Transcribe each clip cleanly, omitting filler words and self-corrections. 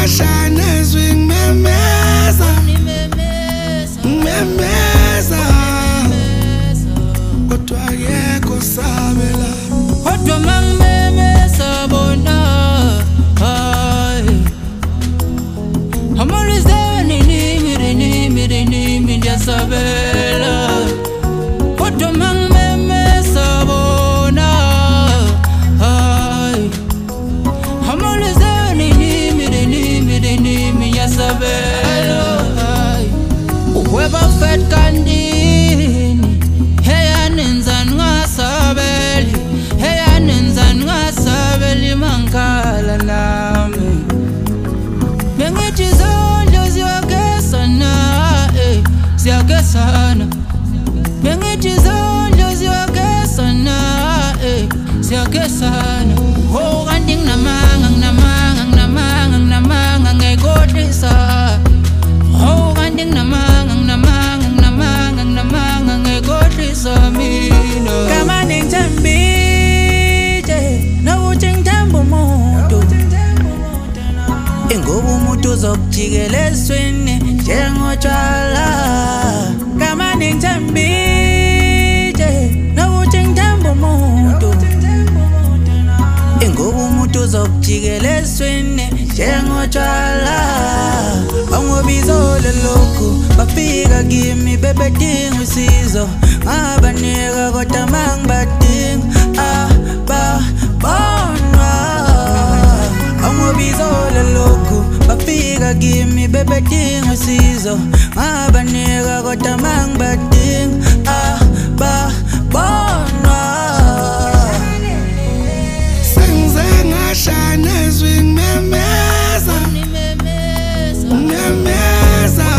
ngashane swing memeza memeza kodwa yekho sabela kodwa mangimemeza bona amalizeni nimi ndiyasabela kodwa mangimemeza bona amalizeni nimi ndiyasabela uhweba fet kandini heya nenzani ngasabeli heya nenzani ngasabeli mangikhala nami bengithi zondlo ziyakesana ziyakesana bengithi zondlo ziyakesana ziyakesana ho kanti nginamanga ngekhohlisa ho kanti nginamanga ngekhohlisa mina kama ningithembile nokuthi ngithemba umuntu ingoba umuntu uzokujikela eswini njengotshwala kama ningithembile nokuthi ngithemba umuntu ingoba umuntu uzokujikela eswini njengotshwala bangobizole lokhu bafika kimi bebedinga usizo ngabanika kodwa mangibadinga ababonwa bangobizole lokhu bafika kimi bebedinga usizo ngabanika kodwa mangibadinga ababonwa sengize ngashane swing memeza memeza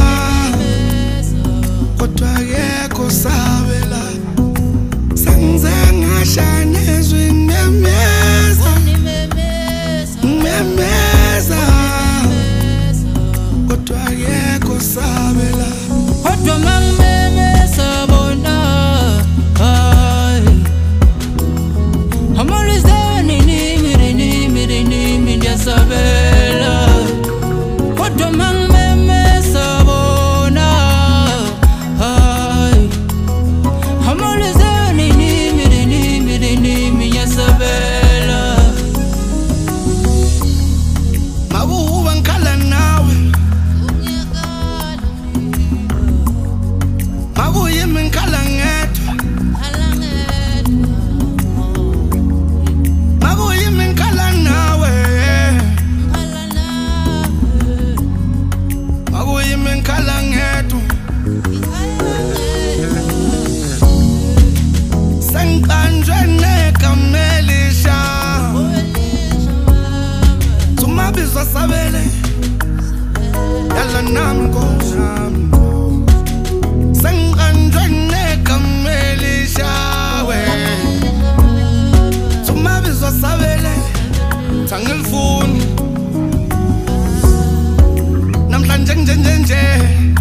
kodwa yekho sabela sengize ngashane swing memeza memeza kodwa yekho sabela kodwa mangimemeza bona amalizeni nimi ndiyasabela kodwa mangimemeza bona amalizeni nimi ndiyasabela makuba ngikhala nawe makuyimi ngikhala ngedwa makuyimi ngikhala nawe makuyimi ngikhala ngedwa sengiqanjwe nekamelisha Tumabizwa sabele yala nami nkoshami sengiqanjwe nekamelisha we Tumabizwa sabele thangilifuni namhlanje nje